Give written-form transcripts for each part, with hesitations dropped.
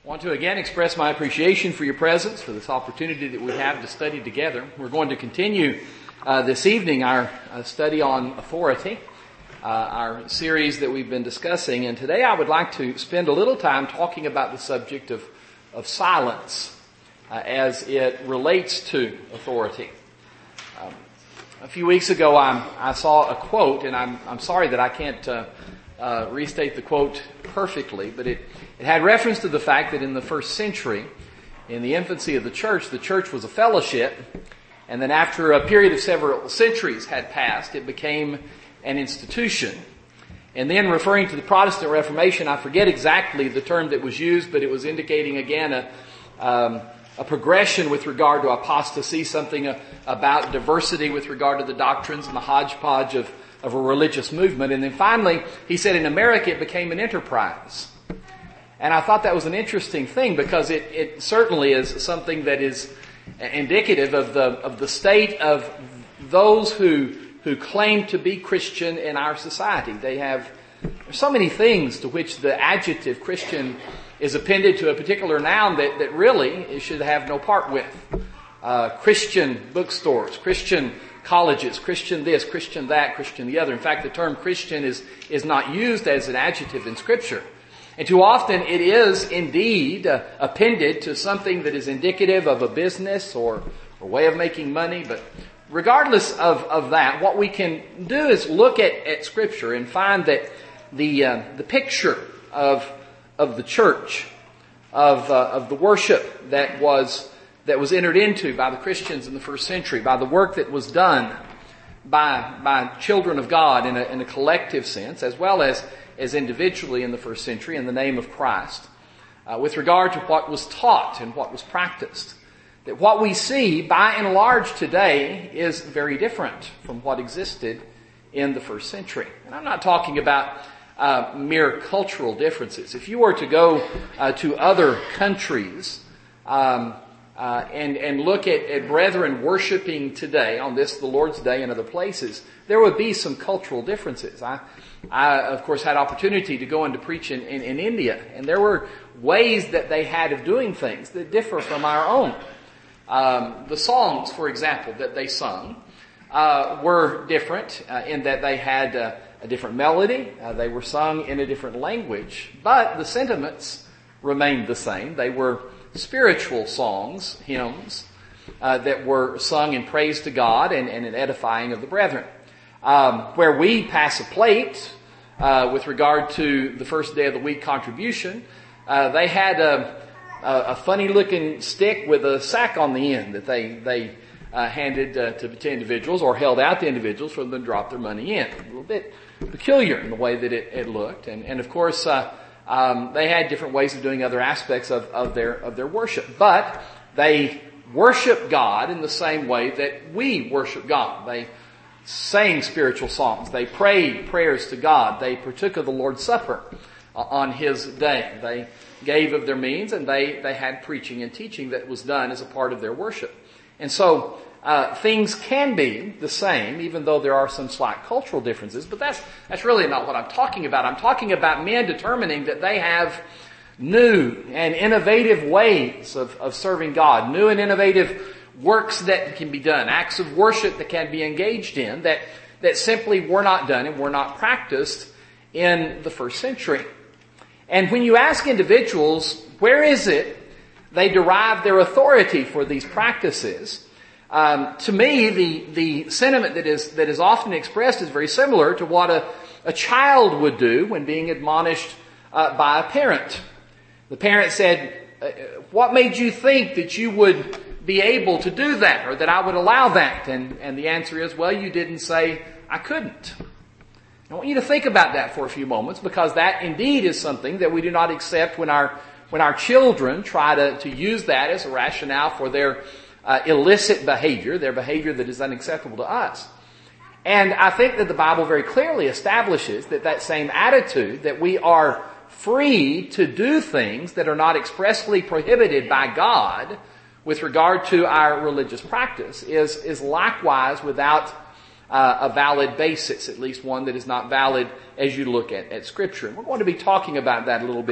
I want to again express my appreciation for your presence, for this opportunity that we have to study together. We're going to continue this evening our study on authority, our series that we've been discussing. And today I would like to spend a little time talking about the subject of silence as it relates to authority. A few weeks ago I saw a quote, and I'm sorry that I can't restate the quote perfectly, but it had reference to the fact that in the first century, in the infancy of the church was a fellowship, and then after a period of several centuries had passed, it became an institution. And then referring to the Protestant Reformation, I forget exactly the term that was used, but it was indicating again a progression with regard to apostasy, something about diversity with regard to the doctrines and the hodgepodge of a religious movement. And then finally, he said in America it became an enterprise. And I thought that was an interesting thing because it certainly is something that is indicative of the state of those who claim to be Christian in our society. There's so many things to which the adjective Christian is appended to a particular noun that really it should have no part with. Christian bookstores, Christian colleges, Christian this, Christian that, Christian the other. In fact, the term Christian is not used as an adjective in Scripture. And too often it is indeed appended to something that is indicative of a business or way of making money. But regardless of that, what we can do is look at Scripture and find that the picture of the church, of the worship that was entered into by the Christians in the first century, by the work that was done by children of God in a collective sense, as well as individually in the first century in the name of Christ, with regard to what was taught and what was practiced. That what we see by and large today is very different from what existed in the first century. And I'm not talking about mere cultural differences. If you were to go to other countries and look at brethren worshiping today on this, the Lord's Day, and other places, there would be some cultural differences. I of course, had opportunity to go and to preach in India, and there were ways that they had of doing things that differ from our own. The songs, for example, that they sung were different in that they had a different melody. They were sung in a different language, but the sentiments remained the same. They were spiritual songs, hymns, that were sung in praise to God and in edifying of the brethren. Where we pass a plate with regard to the first day of the week contribution, they had a funny-looking stick with a sack on the end that they handed to individuals or held out to individuals for them to drop their money in. A little bit peculiar in the way that it looked. And of course, they had different ways of doing other aspects of their worship. But they worship God in the same way that we worship God. They sang spiritual songs. They prayed prayers to God. They partook of the Lord's Supper on His day. They gave of their means, and they had preaching and teaching that was done as a part of their worship. And so things can be the same, even though there are some slight cultural differences. But that's really not what I'm talking about. I'm talking about men determining that they have new and innovative ways of serving God, new and innovative works that can be done, acts of worship that can be engaged in that simply were not done and were not practiced in the first century. And when you ask individuals, where is it they derive their authority for these practices, to me, the sentiment that is often expressed is very similar to what a child would do when being admonished by a parent. The parent said, "What made you think that you would be able to do that, or that I would allow that?" And the answer is, "Well, you didn't say I couldn't." I want you to think about that for a few moments, because that indeed is something that we do not accept when our children try to use that as a rationale for their illicit behavior, their behavior that is unacceptable to us. And I think that the Bible very clearly establishes that same attitude, that we are free to do things that are not expressly prohibited by God with regard to our religious practice, is likewise without a valid basis, at least one that is not valid as you look at Scripture. And we're going to be talking about that a little bit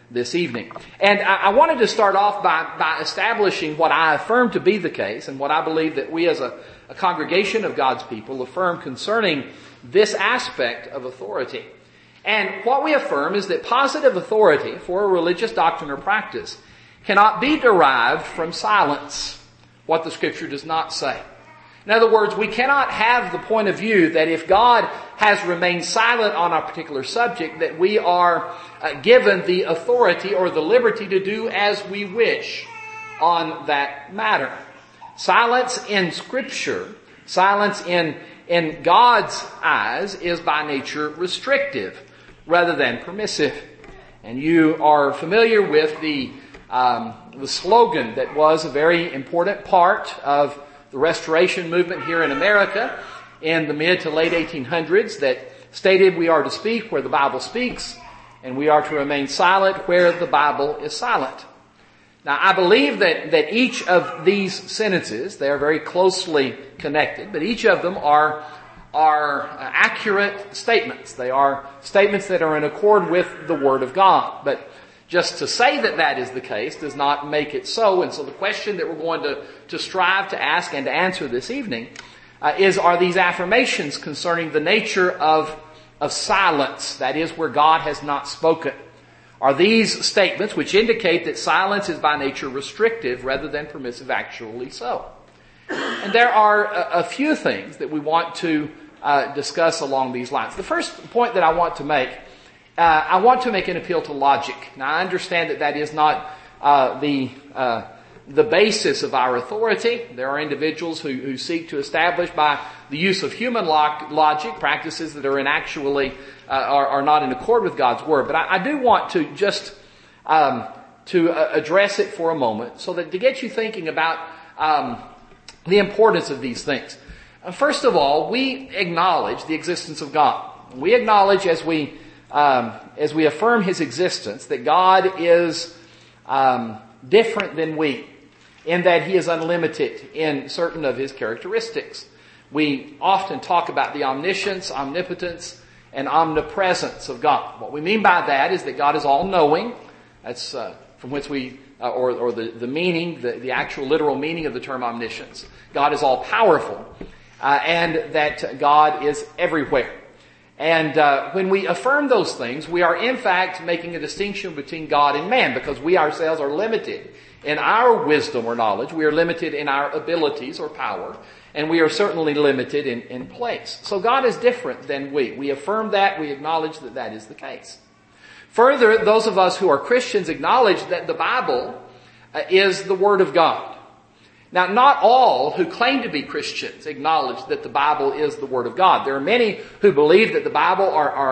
this evening. And I wanted to start off by establishing what I affirm to be the case and what I believe that we as a congregation of God's people affirm concerning this aspect of authority. And what we affirm is that positive authority for a religious doctrine or practice cannot be derived from silence, what the Scripture does not say. In other words, we cannot have the point of view that if God has remained silent on a particular subject, that we are given the authority or the liberty to do as we wish on that matter. Silence in Scripture, silence in God's eyes is by nature restrictive rather than permissive. And you are familiar with the slogan that was a very important part of the Restoration movement here in America in the mid to late 1800s that stated we are to speak where the Bible speaks and we are to remain silent where the Bible is silent. Now, I believe that each of these sentences, they are very closely connected, but each of them are accurate statements. They are statements that are in accord with the Word of God. But just to say that that is the case does not make it so. And so the question that we're going to strive to ask and to answer this evening is, are these affirmations concerning the nature of silence, that is, where God has not spoken, are these statements which indicate that silence is by nature restrictive rather than permissive actually so? And there are a few things that we want to discuss along these lines. The first point that I want to make an appeal to logic. Now, I understand that is not the basis of our authority. There are individuals who seek to establish by the use of human logic practices that are are not in accord with God's Word. But I do want to just to address it for a moment, so that to get you thinking about the importance of these things. First of all, we acknowledge the existence of God. We acknowledge as we affirm His existence that God is different than we, in that He is unlimited in certain of His characteristics. We often talk about the omniscience, omnipotence, and omnipresence of God. What we mean by that is that God is all-knowing. That's from which we, or the meaning, the actual literal meaning of the term omniscience. God is all-powerful, and that God is everywhere. And when we affirm those things, we are in fact making a distinction between God and man, because we ourselves are limited in our wisdom or knowledge. We are limited in our abilities or power, and we are certainly limited in place. So God is different than we. We affirm that. We acknowledge that that is the case. Further, those of us who are Christians acknowledge that the Bible is the Word of God. Now, not all who claim to be Christians acknowledge that the Bible is the Word of God. There are many who believe that the Bible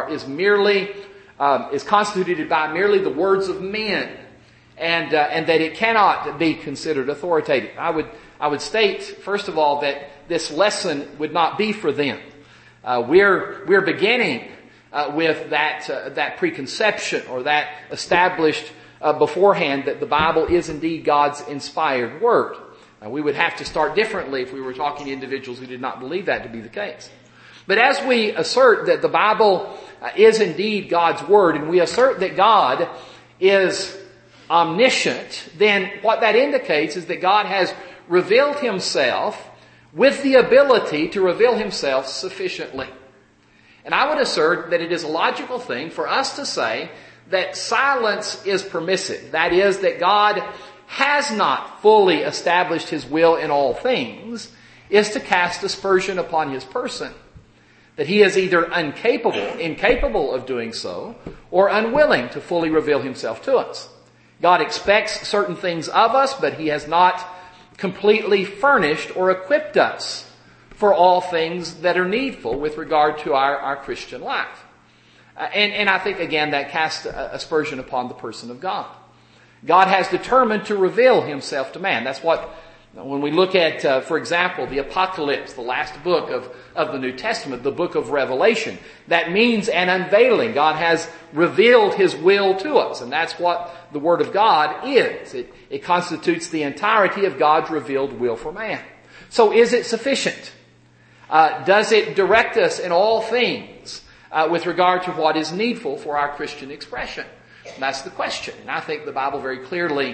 is constituted by merely the words of men, and that it cannot be considered authoritative. I would state, first of all, that this lesson would not be for them. We're beginning with that preconception, or that established beforehand, that the Bible is indeed God's inspired Word. We would have to start differently if we were talking to individuals who did not believe that to be the case. But as we assert that the Bible is indeed God's Word, and we assert that God is omniscient, then what that indicates is that God has revealed Himself with the ability to reveal Himself sufficiently. And I would assert that it is a logical thing for us to say that silence is permissive. That is, that God has not fully established His will in all things, is to cast aspersion upon His person. That He is either incapable of doing so, or unwilling to fully reveal Himself to us. God expects certain things of us, but He has not completely furnished or equipped us for all things that are needful with regard to our Christian life. And I think, again, that casts aspersion upon the person of God. God has determined to reveal Himself to man. That's what, when we look at, for example, the Apocalypse, the last book of the New Testament, the book of Revelation, that means an unveiling. God has revealed His will to us, and that's what the Word of God is. It constitutes the entirety of God's revealed will for man. So is it sufficient? Does it direct us in all things with regard to what is needful for our Christian expression? And that's the question. And I think the Bible very clearly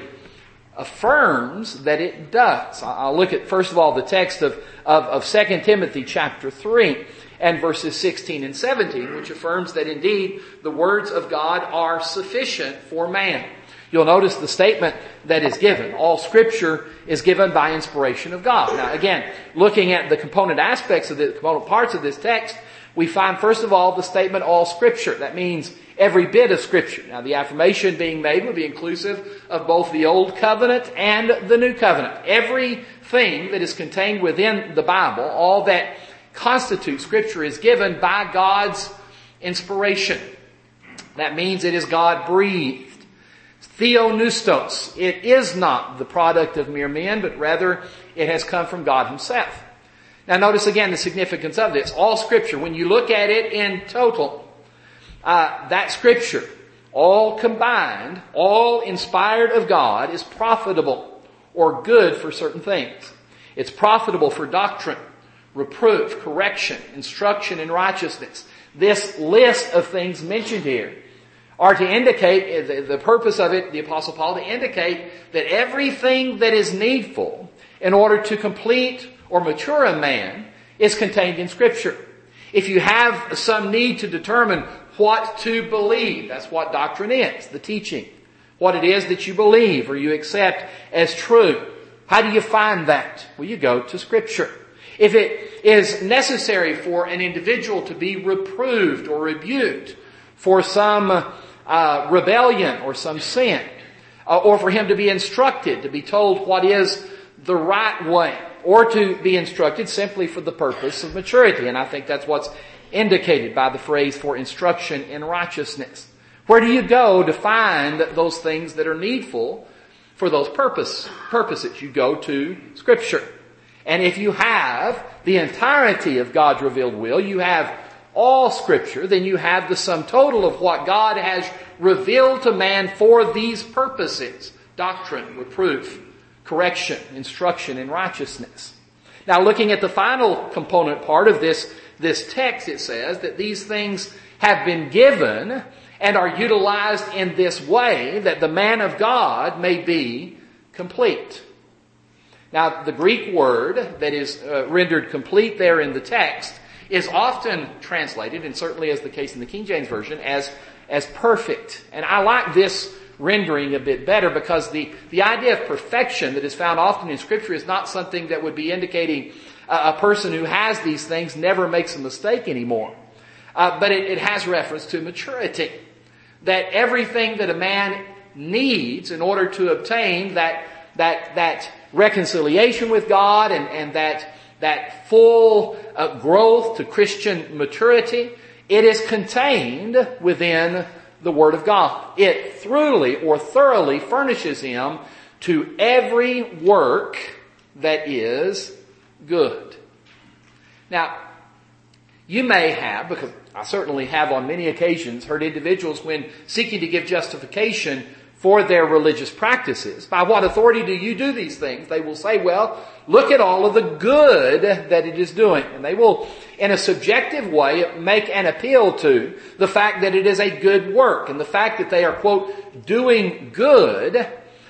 affirms that it does. I'll look at, first of all, the text of 2 Timothy chapter 3 and verses 16 and 17, which affirms that indeed the words of God are sufficient for man. You'll notice the statement that is given. All Scripture is given by inspiration of God. Now again, looking at the component aspects of the component parts of this text, we find first of all the statement all Scripture. That means every bit of Scripture. Now the affirmation being made would be inclusive of both the Old Covenant and the New Covenant. Everything that is contained within the Bible, all that constitutes Scripture, is given by God's inspiration. That means it is God-breathed. Theopneustos. It is not the product of mere men, but rather it has come from God Himself. Now notice again the significance of this. All Scripture, when you look at it in total, that Scripture, all combined, all inspired of God, is profitable or good for certain things. It's profitable for doctrine, reproof, correction, instruction in righteousness. This list of things mentioned here are to indicate, the purpose of it, the Apostle Paul, to indicate that everything that is needful in order to complete or mature a man is contained in Scripture. If you have some need to determine what to believe, that's what doctrine is, the teaching. What it is that you believe or you accept as true. How do you find that? Well, you go to Scripture. If it is necessary for an individual to be reproved or rebuked for some rebellion or some sin, or for him to be instructed, to be told what is the right way, or to be instructed simply for the purpose of maturity. And I think that's what's indicated by the phrase for instruction in righteousness. Where do you go to find those things that are needful for those purposes? You go to Scripture. And if you have the entirety of God's revealed will, you have all Scripture, then you have the sum total of what God has revealed to man for these purposes. Doctrine, reproof, correction, instruction in righteousness. Now looking at the final component part of this text, it says that these things have been given and are utilized in this way that the man of God may be complete. Now the Greek word that is rendered complete there in the text is often translated, and certainly as the case in the King James Version, as perfect. And I like this rendering a bit better because the idea of perfection that is found often in Scripture is not something that would be indicating a person who has these things never makes a mistake anymore. But it has reference to maturity. That everything that a man needs in order to obtain that reconciliation with God and that full growth to Christian maturity, it is contained within the Word of God. It thoroughly furnishes him to every work that is good. Now, you may have, because I certainly have on many occasions, heard individuals when seeking to give justification for their religious practices, by what authority do you do these things? They will say, well, look at all of the good that it is doing. And they will, in a subjective way, make an appeal to the fact that it is a good work. And the fact that they are, quote, doing good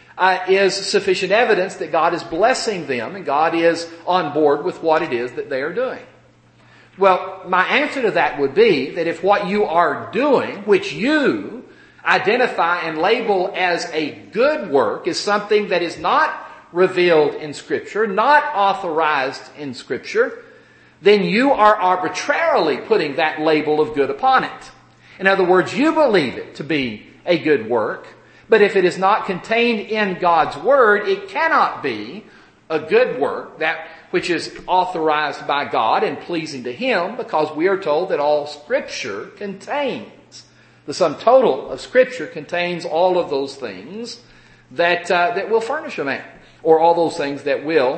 is sufficient evidence that God is blessing them and God is on board with what it is that they are doing. Well, my answer to that would be that if what you are doing, which you identify and label as a good work, is something that is not revealed in Scripture, not authorized in Scripture, then you are arbitrarily putting that label of good upon it. In other words, you believe it to be a good work, but if it is not contained in God's Word, it cannot be a good work, that which is authorized by God and pleasing to Him, because we are told that all Scripture contains. The sum total of Scripture contains all of those things that will furnish a man, or all those things that will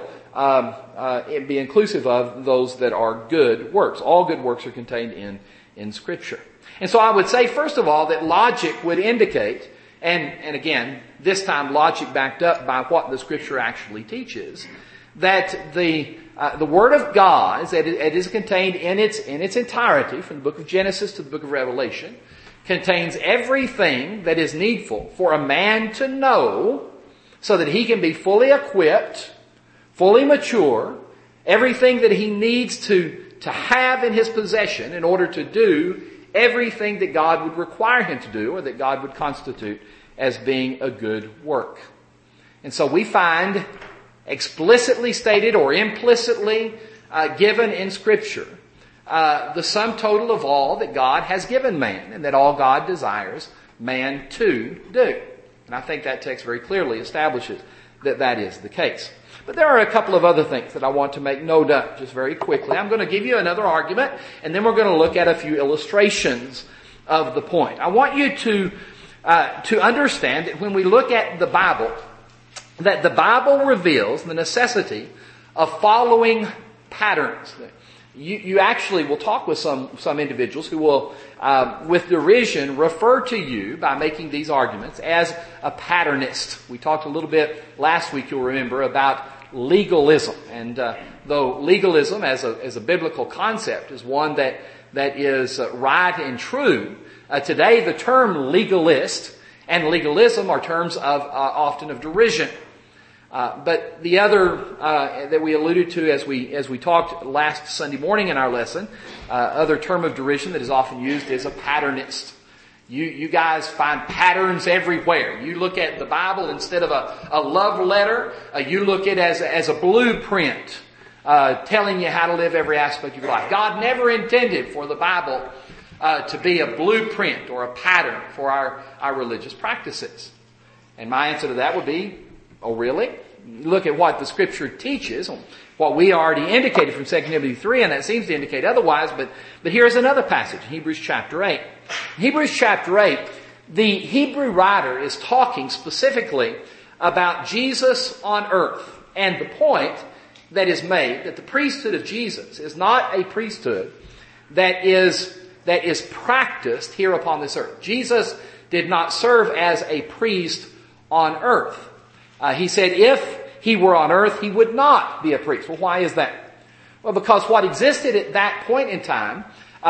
be inclusive of those that are good works. All good works are contained in Scripture. And so I would say, first of all, that logic would indicate, and again, this time logic backed up by what the Scripture actually teaches, that the Word of God, that it is contained in its entirety, from the book of Genesis to the book of Revelation, contains everything that is needful for a man to know so that he can be fully equipped, fully mature, everything that he needs to have in his possession in order to do everything that God would require him to do or that God would constitute as being a good work. And so we find explicitly stated or implicitly given in Scripture the sum total of all that God has given man and that all God desires man to do. And I think that text very clearly establishes that that is the case. But there are a couple of other things that I want to make note of just very quickly. I'm going to give you another argument, and then we're going to look at a few illustrations of the point. I want you to understand that when we look at the Bible, that the Bible reveals the necessity of following patterns. You actually will talk with some individuals who will, with derision, refer to you by making these arguments as a patternist. We talked a little bit last week, you'll remember, about legalism. And though legalism as a biblical concept is one that is right and true, today the term legalist and legalism are terms of often of derision. But the other that we alluded to as we talked last Sunday morning in our lesson, other term of derision that is often used is a patternist. You guys find patterns everywhere. You look at the Bible instead of a love letter, you look at it as a blueprint telling you how to live every aspect of your life. God never intended for the Bible to be a blueprint or a pattern for our religious practices. And my answer to that would be, oh really? Look at what the Scripture teaches, what we already indicated from 2 Timothy 3, and that seems to indicate otherwise, but here's another passage, Hebrews chapter 8. In Hebrews chapter 8, the Hebrew writer is talking specifically about Jesus on earth, and the point that is made that the priesthood of Jesus is not a priesthood that is practiced here upon this earth. Jesus did not serve as a priest on earth. He said if he were on earth, he would not be a priest. Well, why is that? Well, because what existed at that point in time,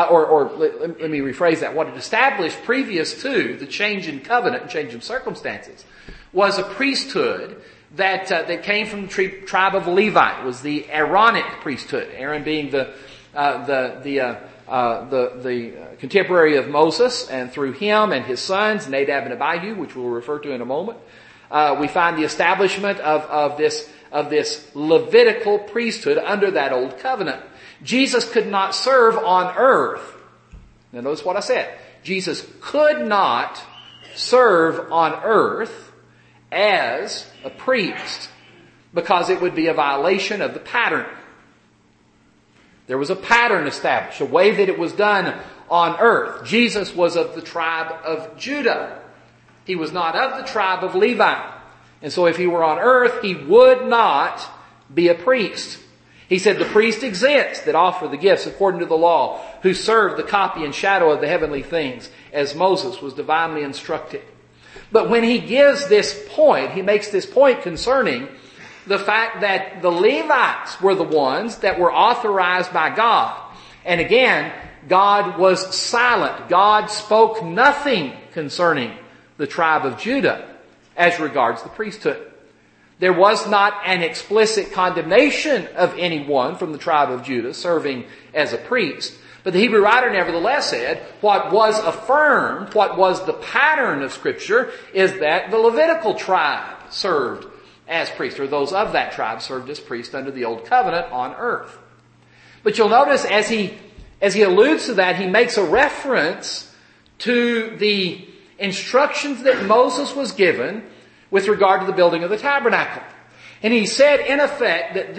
let me rephrase that, what it established previous to the change in covenant and change in circumstances was a priesthood that came from the tribe of Levi. It was the Aaronic priesthood. Aaron being the contemporary of Moses, and through him and his sons, Nadab and Abihu, which we'll refer to in a moment, we find the establishment of this Levitical priesthood under that old covenant. Jesus could not serve on earth. Now notice what I said. Jesus could not serve on earth as a priest because it would be a violation of the pattern. There was a pattern established, a way that it was done on earth. Jesus was of the tribe of Judah. He was not of the tribe of Levi. And so if he were on earth, he would not be a priest. He said the priest exists that offer the gifts according to the law, who serve the copy and shadow of the heavenly things, as Moses was divinely instructed. But when he gives this point, he makes this point concerning the fact that the Levites were the ones that were authorized by God. And again, God was silent. God spoke nothing concerning the tribe of Judah as regards the priesthood. There was not an explicit condemnation of anyone from the tribe of Judah serving as a priest. But the Hebrew writer nevertheless said what was affirmed, what was the pattern of Scripture, is that the Levitical tribe served as priests, or those of that tribe served as priests under the old covenant on earth. But you'll notice as he alludes to that, he makes a reference to the instructions that Moses was given with regard to the building of the tabernacle. And he said, in effect, that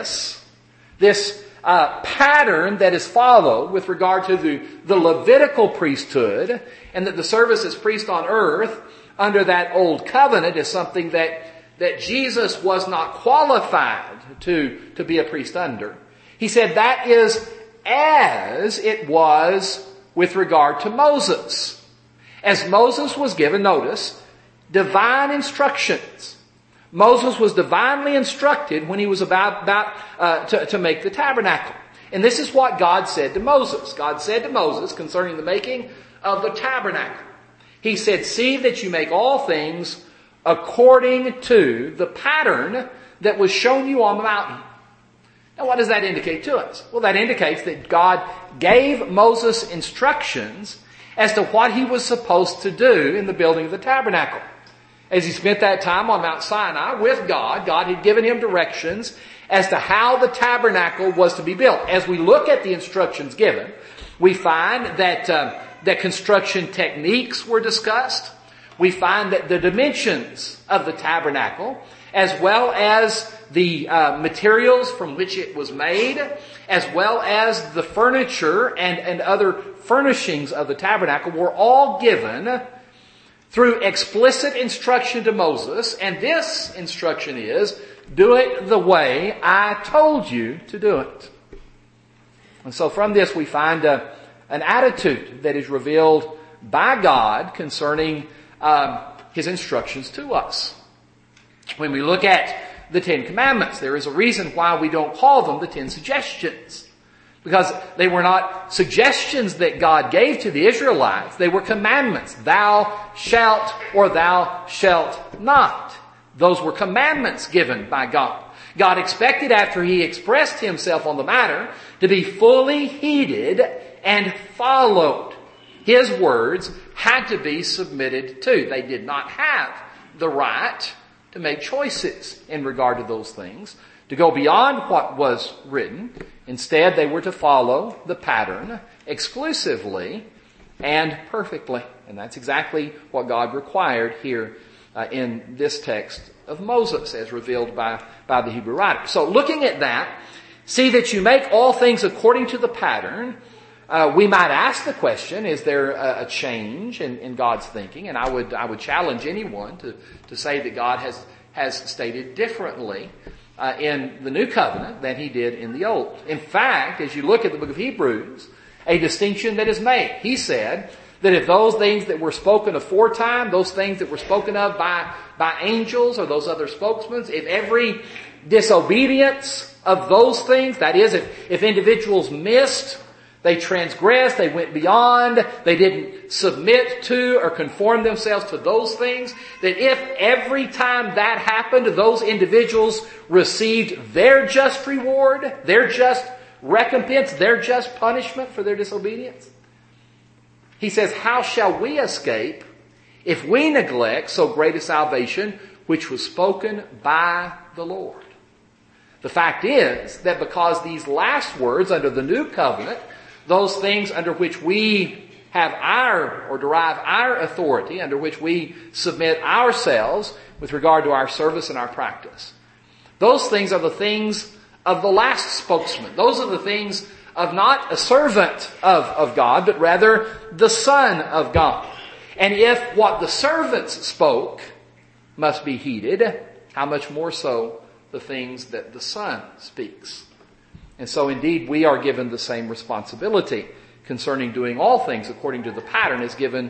this pattern that is followed with regard to the Levitical priesthood, and that the service as priest on earth under that old covenant is something that Jesus was not qualified to be a priest under. He said that is as it was with regard to Moses. As Moses was given, notice, divine instructions. Moses was divinely instructed when he was about to make the tabernacle. And this is what God said to Moses. God said to Moses concerning the making of the tabernacle. He said, see that you make all things according to the pattern that was shown you on the mountain. Now what does that indicate to us? Well, that indicates that God gave Moses instructions as to what he was supposed to do in the building of the tabernacle. As he spent that time on Mount Sinai with God, God had given him directions as to how the tabernacle was to be built. As we look at the instructions given, we find that construction techniques were discussed. We find that the dimensions of the tabernacle, as well as the materials from which it was made, as well as the furniture and other furnishings of the tabernacle, were all given through explicit instruction to Moses. And this instruction is, do it the way I told you to do it. And so from this we find an attitude that is revealed by God concerning His instructions to us. When we look at the Ten Commandments, there is a reason why we don't call them the Ten Suggestions. Because they were not suggestions that God gave to the Israelites. They were commandments. Thou shalt or thou shalt not. Those were commandments given by God. God expected, after He expressed Himself on the matter, to be fully heeded and followed. His words had to be submitted to. They did not have the right to make choices in regard to those things, to go beyond what was written. Instead, they were to follow the pattern exclusively and perfectly. And that's exactly what God required here in this text of Moses, as revealed by the Hebrew writer. So looking at that, see that you make all things according to the pattern. We might ask the question, is there a change in God's thinking? And I would challenge anyone to say that God has stated differently in the New Covenant than He did in the Old. In fact, as you look at the book of Hebrews, a distinction that is made. He said that if those things that were spoken aforetime, those things that were spoken of by angels or those other spokesmen, if every disobedience of those things, that is, if individuals missed, they transgressed, they went beyond, they didn't submit to or conform themselves to those things, that if every time that happened, those individuals received their just reward, their just recompense, their just punishment for their disobedience, he says, how shall we escape if we neglect so great a salvation which was spoken by the Lord? The fact is that because these last words under the New Covenant, those things under which we have derive our authority, under which we submit ourselves with regard to our service and our practice, those things are the things of the last spokesman. Those are the things of not a servant of God, but rather the Son of God. And if what the servants spoke must be heeded, how much more so the things that the Son speaks. And so indeed we are given the same responsibility concerning doing all things according to the pattern as given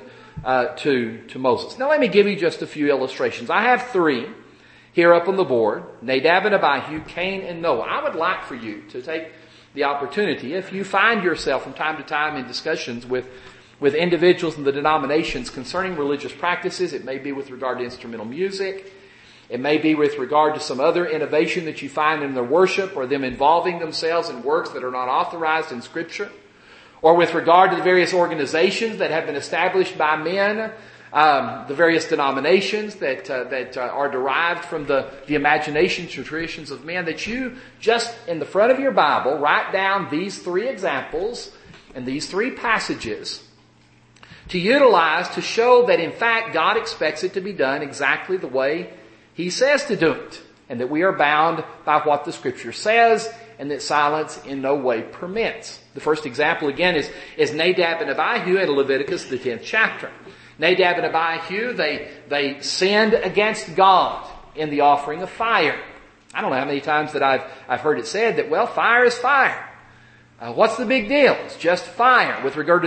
to Moses. Now let me give you just a few illustrations. I have 3 here up on the board: Nadab and Abihu, Cain and Noah. I would like for you to take the opportunity, if you find yourself from time to time in discussions with individuals in the denominations concerning religious practices. It may be with regard to instrumental music. It may be with regard to some other innovation that you find in their worship, or them involving themselves in works that are not authorized in Scripture, or with regard to the various organizations that have been established by men, the various denominations that are derived from the imaginations or traditions of men, that you just in the front of your Bible write down these 3 examples and these 3 passages to utilize to show that in fact God expects it to be done exactly the way He says to do it, and that we are bound by what the Scripture says, and that silence in no way permits. The first example again is Nadab and Abihu in Leviticus, the 10th chapter. Nadab and Abihu, they sinned against God in the offering of fire. I don't know how many times that I've heard it said that, well, fire is fire. What's the big deal? It's just fire with regard to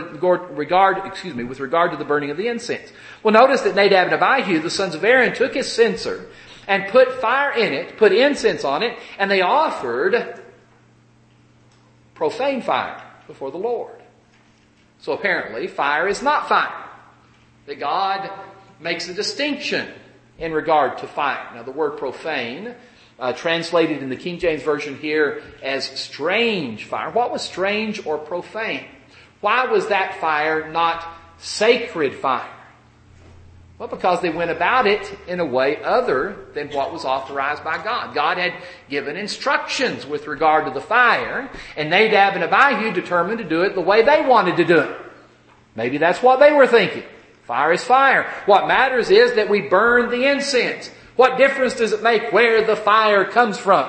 the burning of the incense. Well, notice that Nadab and Abihu, the sons of Aaron, took his censer and put fire in it, put incense on it, and they offered profane fire before the Lord. So apparently, fire is not fire. That God makes a distinction in regard to fire. Now the word profane, translated in the King James Version here as strange fire. What was strange or profane? Why was that fire not sacred fire? Well, because they went about it in a way other than what was authorized by God. God had given instructions with regard to the fire, and Nadab and Abihu determined to do it the way they wanted to do it. Maybe that's what they were thinking. Fire is fire. What matters is that we burn the incense. What difference does it make where the fire comes from?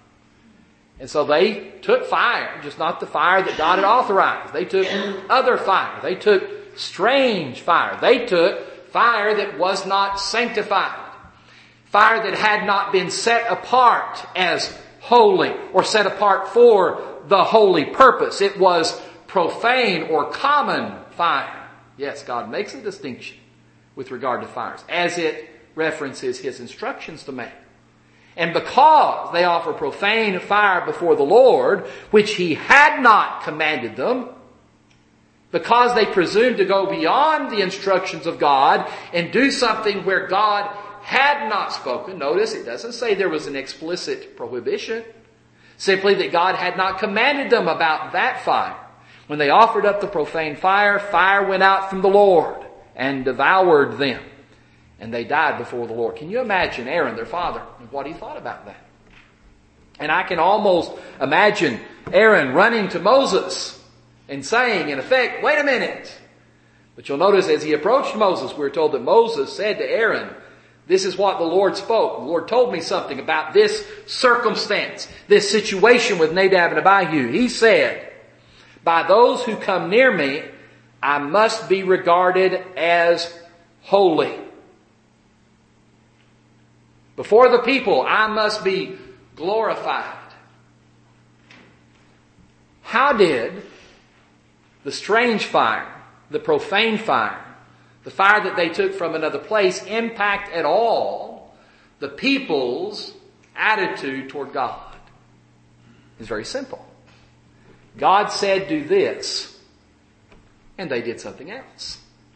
And so they took fire, just not the fire that God had authorized. They took other fire. They took strange fire. They took fire that was not sanctified. Fire that had not been set apart as holy or set apart for the holy purpose. It was profane or common fire. Yes, God makes a distinction with regard to fires as it references His instructions to man. And because they offer profane fire before the Lord, which He had not commanded them, because they presumed to go beyond the instructions of God and do something where God had not spoken. Notice it doesn't say there was an explicit prohibition. Simply that God had not commanded them about that fire. When they offered up the profane fire, fire went out from the Lord and devoured them. And they died before the Lord. Can you imagine Aaron, their father, and what he thought about that? And I can almost imagine Aaron running to Moses and saying, in effect, wait a minute. But you'll notice as he approached Moses, we're told that Moses said to Aaron, this is what the Lord spoke. The Lord told me something about this circumstance, this situation with Nadab and Abihu. He said, by those who come near me, I must be regarded as holy. Before the people, I must be glorified. How did the strange fire, the profane fire, the fire that they took from another place impact at all the people's attitude toward God? It's very simple. God said, do this, and they did something else.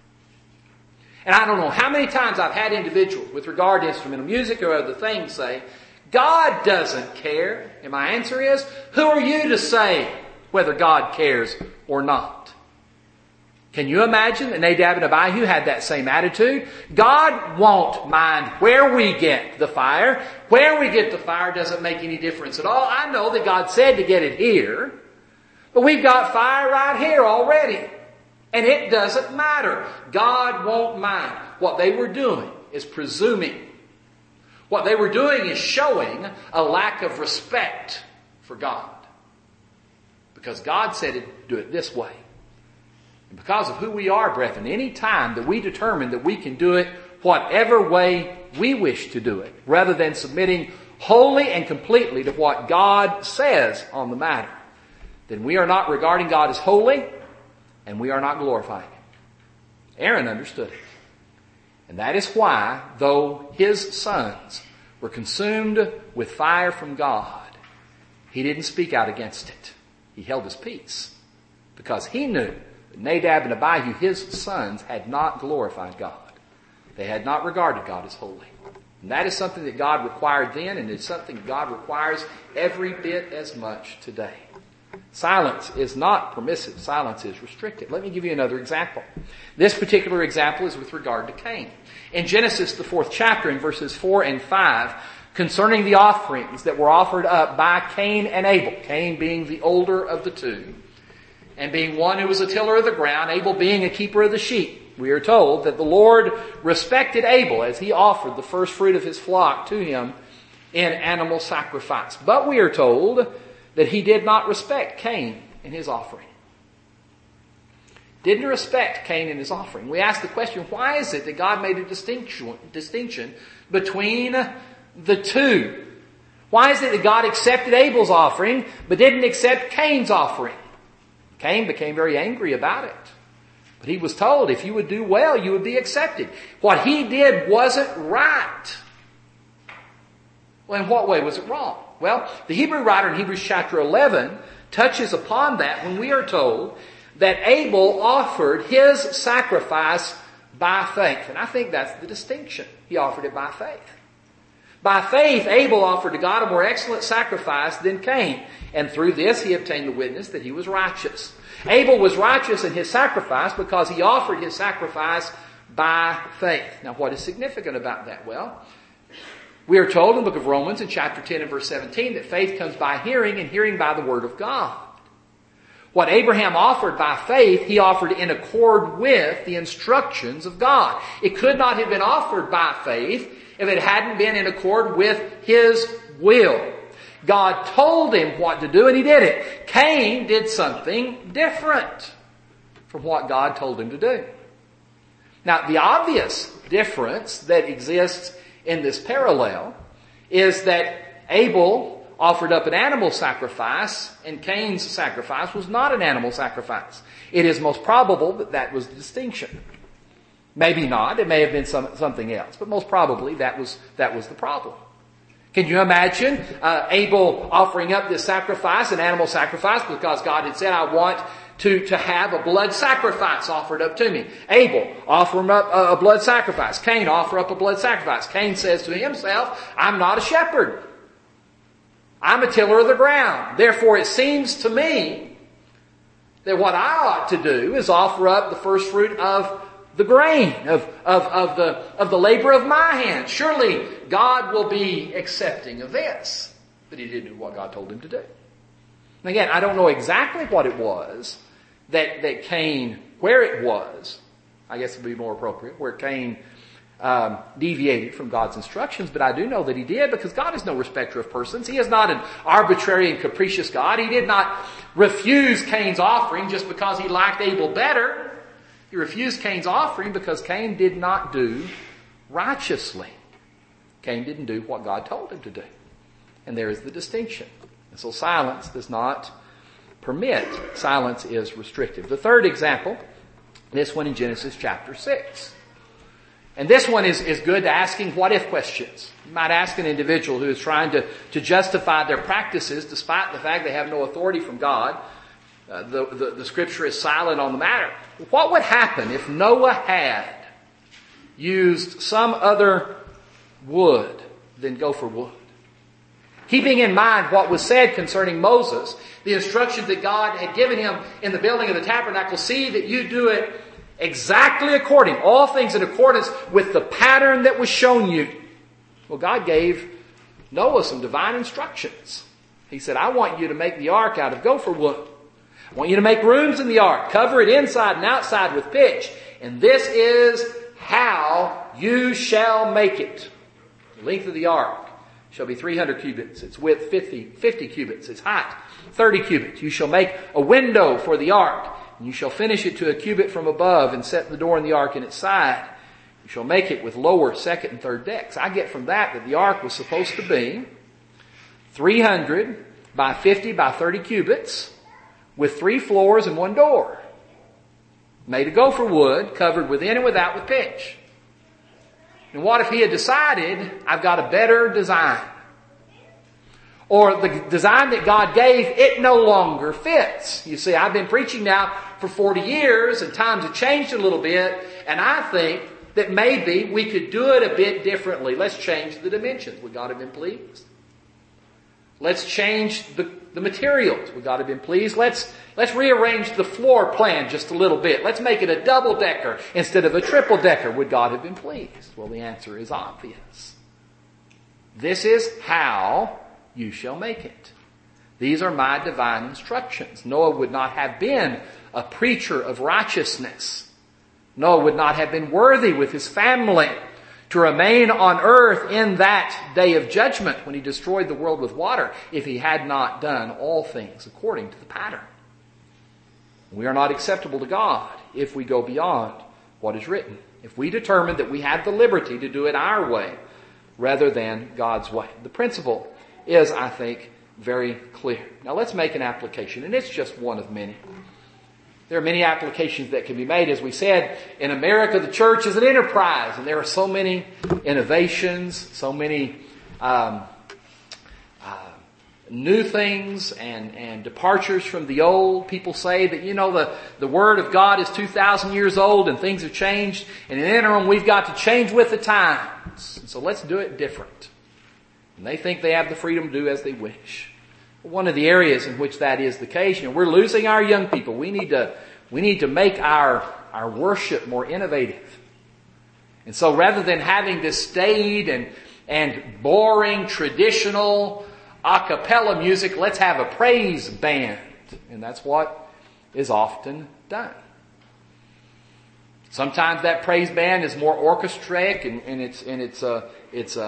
And I don't know how many times I've had individuals with regard to instrumental music or other things say, God doesn't care. And my answer is, who are you to say whether God cares or not? Can you imagine that Nadab and Abihu had that same attitude? God won't mind where we get the fire. Where we get the fire doesn't make any difference at all. I know that God said to get it here, but we've got fire right here already. And it doesn't matter. God won't mind. What they were doing is presuming. What they were doing is showing a lack of respect for God. Because God said to do it this way. And because of who we are, brethren, any time that we determine that we can do it whatever way we wish to do it, rather than submitting wholly and completely to what God says on the matter, then we are not regarding God as holy, and we are not glorifying Him. Aaron understood it. And that is why, though his sons were consumed with fire from God, he didn't speak out against it. He held his peace. Because he knew that Nadab and Abihu, his sons, had not glorified God. They had not regarded God as holy. And that is something that God required then, and it's something God requires every bit as much today. Silence is not permissive. Silence is restricted. Let me give you another example. This particular example is with regard to Cain. In Genesis, the 4th chapter, in verses 4 and 5, concerning the offerings that were offered up by Cain and Abel, Cain being the older of the two, and being one who was a tiller of the ground, Abel being a keeper of the sheep, we are told that the Lord respected Abel as he offered the first fruit of his flock to him in animal sacrifice. But we are told that he did not respect Cain in his offering. Didn't respect Cain in his offering. We ask the question, why is it that God made a distinction between the two? Why is it that God accepted Abel's offering but didn't accept Cain's offering? Cain became very angry about it. But he was told if you would do well, you would be accepted. What he did wasn't right. Well, in what way was it wrong? Well, the Hebrew writer in Hebrews chapter 11 touches upon that when we are told that Abel offered his sacrifice by faith. And I think that's the distinction. He offered it by faith. By faith, Abel offered to God a more excellent sacrifice than Cain. And through this, he obtained the witness that he was righteous. Abel was righteous in his sacrifice because he offered his sacrifice by faith. Now, what is significant about that? Well, we are told in the book of Romans in chapter 10 and verse 17 that faith comes by hearing and hearing by the word of God. What Abraham offered by faith, he offered in accord with the instructions of God. It could not have been offered by faith if it hadn't been in accord with his will. God told him what to do and he did it. Cain did something different from what God told him to do. Now, the obvious difference that exists in this parallel is that Abel offered up an animal sacrifice and Cain's sacrifice was not an animal sacrifice. It is most probable that that was the distinction. Maybe not. It may have been something else. But most probably that was the problem. Can you imagine Abel offering up this sacrifice, an animal sacrifice, because God had said, I want to have a blood sacrifice offered up to me. Abel, offer up a blood sacrifice. Cain, offer up a blood sacrifice. Cain says to himself, I'm not a shepherd. I'm a tiller of the ground. Therefore, it seems to me that what I ought to do is offer up the first fruit of the grain, of the labor of my hands. Surely God will be accepting of this. But he didn't do what God told him to do. And again, I don't know exactly what it was that Cain, where it was, I guess it would be more appropriate, where Cain deviated from God's instructions, but I do know that he did, because God is no respecter of persons. He is not an arbitrary and capricious God. He did not refuse Cain's offering just because he liked Abel better. He refused Cain's offering because Cain did not do righteously. Cain didn't do what God told him to do. And there is the distinction. And so silence does not permit. Silence is restrictive. The third example, this one in Genesis chapter 6. And this one is good to asking what-if questions. You might ask an individual who is trying to justify their practices despite the fact they have no authority from God. The scripture is silent on the matter. What would happen if Noah had used some other wood than gopher wood? Keeping in mind what was said concerning Moses, the instructions that God had given him in the building of the tabernacle, see that you do it exactly according, all things in accordance with the pattern that was shown you. Well, God gave Noah some divine instructions. He said, I want you to make the ark out of gopher wood. I want you to make rooms in the ark, cover it inside and outside with pitch. And this is how you shall make it. The length of the ark shall be 300 cubits. Its width 50 cubits. Its height 30 cubits. You shall make a window for the ark. And you shall finish it to a cubit from above and set the door in the ark in its side. You shall make it with lower, second, and third decks. I get from that the ark was supposed to be 300 by 50 by 30 cubits with 3 floors and 1 door. Made of gopher wood, covered within and without with pitch. And what if he had decided, I've got a better design? Or the design that God gave, it no longer fits. You see, I've been preaching now for 40 years and times have changed a little bit. And I think that maybe we could do it a bit differently. Let's change the dimensions. Would God have been pleased? Let's change the materials. Would God have been pleased? Let's rearrange the floor plan just a little bit. Let's make it a double-decker instead of a triple-decker. Would God have been pleased? Well, the answer is obvious. This is how you shall make it. These are my divine instructions. Noah would not have been a preacher of righteousness. Noah would not have been worthy with his family to remain on earth in that day of judgment when he destroyed the world with water if he had not done all things according to the pattern. We are not acceptable to God if we go beyond what is written. If we determine that we have the liberty to do it our way rather than God's way. The principle is, I think, very clear. Now let's make an application, and it's just one of many. There are many applications that can be made. As we said, in America, the church is an enterprise, and there are so many innovations, so many new things and departures from the old. People say that, the Word of God is 2,000 years old and things have changed. And in the interim, we've got to change with the times. So let's do it different. And they think they have the freedom to do as they wish. One of the areas in which that is the case, we're losing our young people. We need to make our worship more innovative. And so rather than having this staid and boring traditional a cappella music, let's have a praise band. And that's what is often done. Sometimes that praise band is more orchestric and it's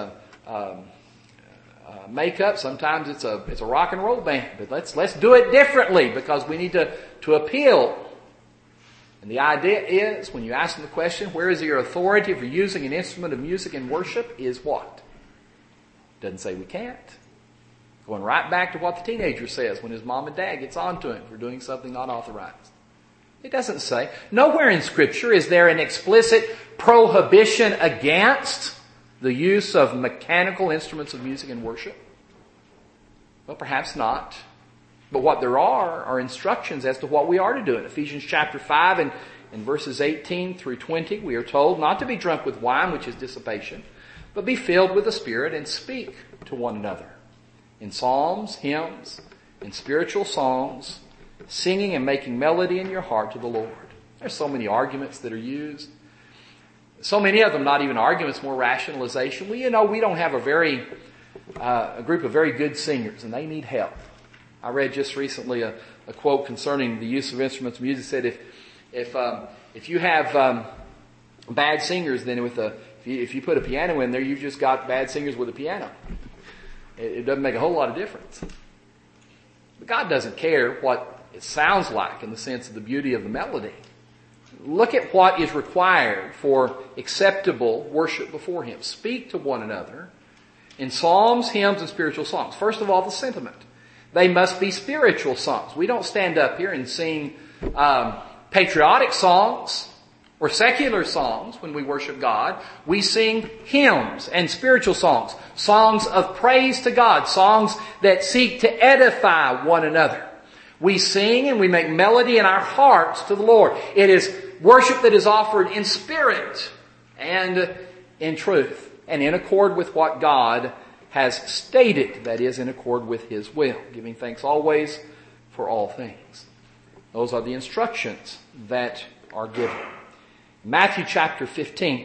makeup. Sometimes it's a rock and roll band. But let's do it differently because we need to appeal. And the idea is, when you ask them the question, where is your authority for using an instrument of music in worship, is what? Doesn't say we can't. Going right back to what the teenager says when his mom and dad gets on to him for doing something not authorized. It doesn't say. Nowhere in Scripture is there an explicit prohibition against the use of mechanical instruments of music in worship. Well, perhaps not. But what there are instructions as to what we are to do. In Ephesians chapter 5 and in verses 18 through 20, we are told not to be drunk with wine, which is dissipation, but be filled with the Spirit and speak to one another in psalms, hymns, and spiritual songs, singing and making melody in your heart to the Lord. There's so many arguments that are used. So many of them not even arguments, more rationalization. Well, we don't have a group of very good singers, and they need help. I read just recently a quote concerning the use of instruments of music. It said if you have bad singers, then if you put a piano in there, you've just got bad singers with a piano. It doesn't make a whole lot of difference. But God doesn't care what it sounds like in the sense of the beauty of the melody. Look at what is required for acceptable worship before Him. Speak to one another in psalms, hymns, and spiritual songs. First of all, the sentiment. They must be spiritual songs. We don't stand up here and sing patriotic songs or secular songs when we worship God. We sing hymns and spiritual songs. Songs of praise to God. Songs that seek to edify one another. We sing and we make melody in our hearts to the Lord. It is worship that is offered in spirit and in truth and in accord with what God has stated, that is, in accord with His will, giving thanks always for all things. Those are the instructions that are given. Matthew chapter 15,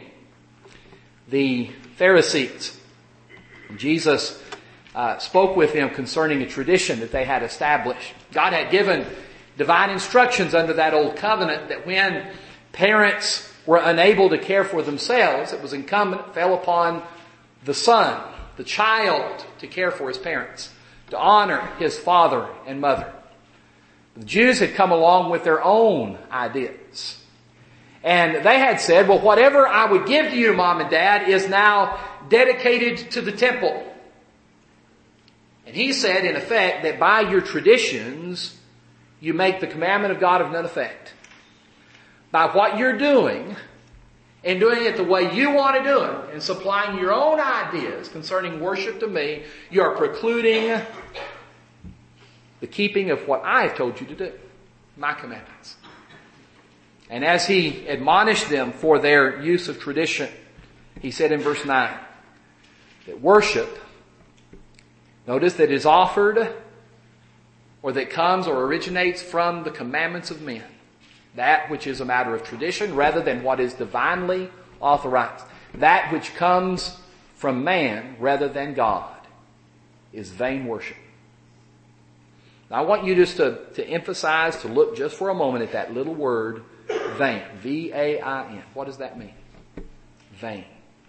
the Pharisees, Jesus spoke with them concerning a tradition that they had established. God had given divine instructions under that old covenant that when parents were unable to care for themselves, it was incumbent, fell upon the son, the child, to care for his parents, to honor his father and mother. The Jews had come along with their own ideas. And they had said, well, whatever I would give to you, Mom and Dad, is now dedicated to the temple. And he said, in effect, that by your traditions, you make the commandment of God of none effect. By what you're doing, and doing it the way you want to do it, and supplying your own ideas concerning worship to me, you are precluding the keeping of what I have told you to do, my commandments. And as he admonished them for their use of tradition, he said in verse 9 that worship, notice that is offered or that comes or originates from the commandments of men. That which is a matter of tradition rather than what is divinely authorized. That which comes from man rather than God is vain worship. Now I want you just to emphasize, to look just for a moment at that little word, vain. V-A-I-N. What does that mean? Vain.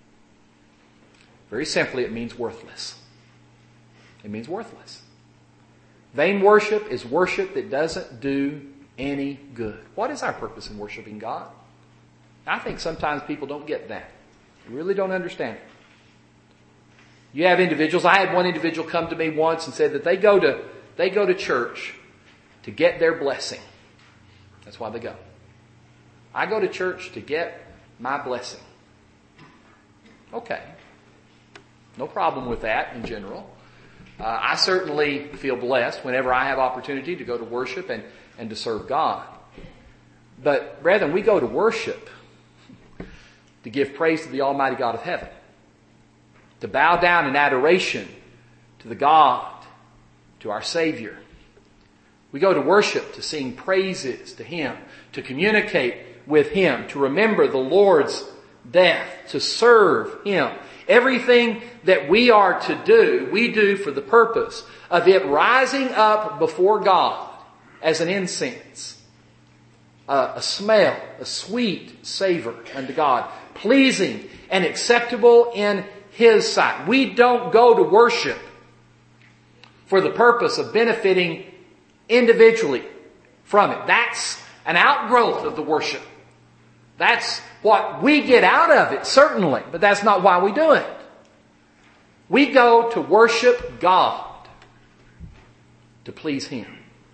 Very simply, it means worthless. It means worthless. Vain worship is worship that doesn't do any good. What is our purpose in worshiping God? I think sometimes people don't get that. They really don't understand it. You have individuals. I had one individual come to me once and said that they go to church to get their blessing. That's why they go. I go to church to get my blessing. Okay. No problem with that in general. I certainly feel blessed whenever I have opportunity to go to worship and to serve God. But brethren, we go to worship to give praise to the Almighty God of heaven, to bow down in adoration to the God, to our Savior. We go to worship to sing praises to Him, to communicate with Him, to remember the Lord's death, to serve Him. Everything that we are to do, we do for the purpose of it rising up before God as an incense, a smell, a sweet savor unto God, pleasing and acceptable in His sight. We don't go to worship for the purpose of benefiting individually from it. That's an outgrowth of the worship. That's what we get out of it, certainly, but that's not why we do it. We go to worship God, to please Him.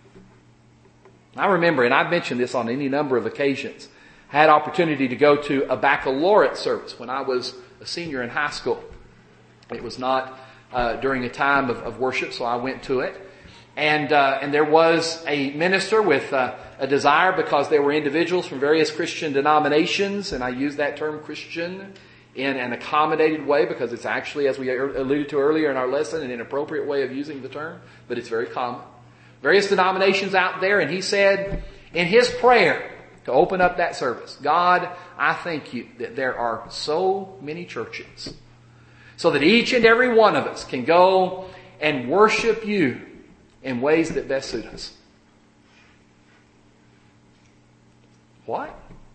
I remember, and I've mentioned this on any number of occasions, I had opportunity to go to a baccalaureate service when I was a senior in high school. It was not during a time of worship, so I went to it. And there was a minister with a desire, because there were individuals from various Christian denominations, and I use that term Christian in an accommodated way because it's actually, as we alluded to earlier in our lesson, an inappropriate way of using the term, but it's very common. Various denominations out there, and he said in his prayer to open up that service, God, I thank you that there are so many churches so that each and every one of us can go and worship you in ways that best suit us. What?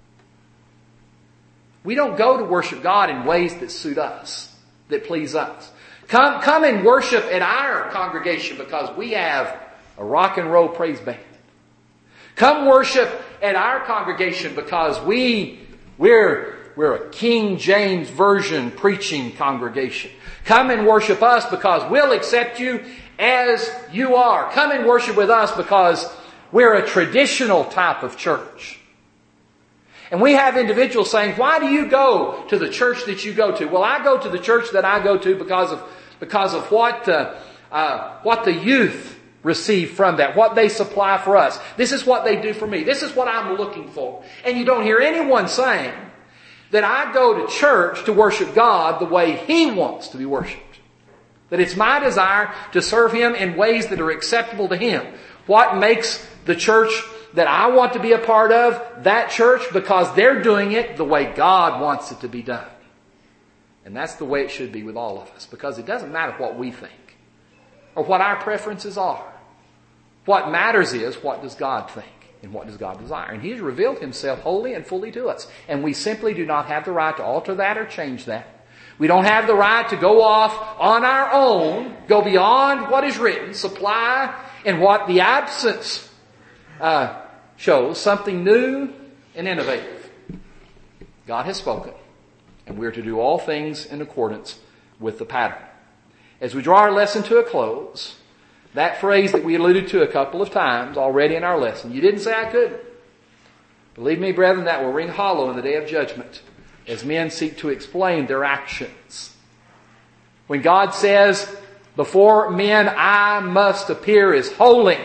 We don't go to worship God in ways that suit us, that please us. Come and worship at our congregation because we have a rock and roll praise band. Come worship at our congregation because we're a King James Version preaching congregation. Come and worship us because we'll accept you as you are. Come and worship with us because we're a traditional type of church. And we have individuals saying, why do you go to the church that you go to? Well, I go to the church that I go to because of what the youth receive from that, what they supply for us. This is what they do for me. This is what I'm looking for. And you don't hear anyone saying that I go to church to worship God the way He wants to be worshiped. That it's my desire to serve Him in ways that are acceptable to Him. What makes the church that I want to be a part of that church? Because they're doing it the way God wants it to be done. And that's the way it should be with all of us. Because it doesn't matter what we think or what our preferences are. What matters is, what does God think and what does God desire? And He's revealed Himself wholly and fully to us. And we simply do not have the right to alter that or change that. We don't have the right to go off on our own, go beyond what is written, supply in what the absence shows, something new and innovative. God has spoken, and we're to do all things in accordance with the pattern. As we draw our lesson to a close, that phrase that we alluded to a couple of times already in our lesson, you didn't say I couldn't. Believe me, brethren, that will ring hollow in the day of judgment as men seek to explain their actions. When God says, before men I must appear as holy,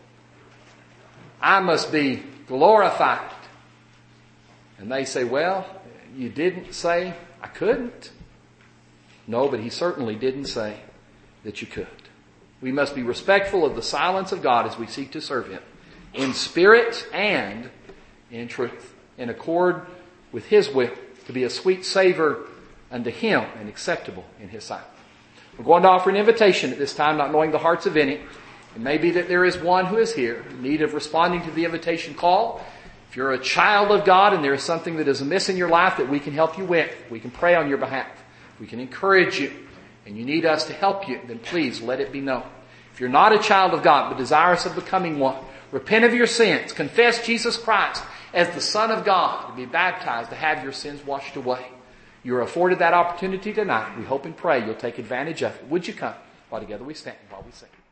I must be glorified. And they say, well, you didn't say I couldn't. No, but He certainly didn't say that you could. We must be respectful of the silence of God as we seek to serve Him in spirit and in truth, in accord with His will, to be a sweet savor unto Him and acceptable in His sight. We're going to offer an invitation at this time, not knowing the hearts of any. It may be that there is one who is here in need of responding to the invitation call. If you're a child of God and there is something that is amiss in your life that we can help you with, we can pray on your behalf, we can encourage you, and you need us to help you, then please let it be known. If you're not a child of God but desirous of becoming one, repent of your sins, confess Jesus Christ as the Son of God, to be baptized, to have your sins washed away. You're afforded that opportunity tonight. We hope and pray you'll take advantage of it. Would you come while together we stand, while we sing?